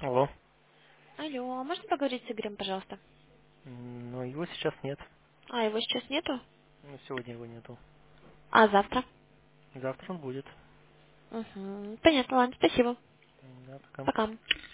Алло. Алло, можно поговорить с Игорем, пожалуйста? Но его сейчас нет. А, его сейчас нету? Ну, сегодня его нету. А, завтра? Завтра он будет. Угу. Понятно, ладно, спасибо. Да, пока. Пока.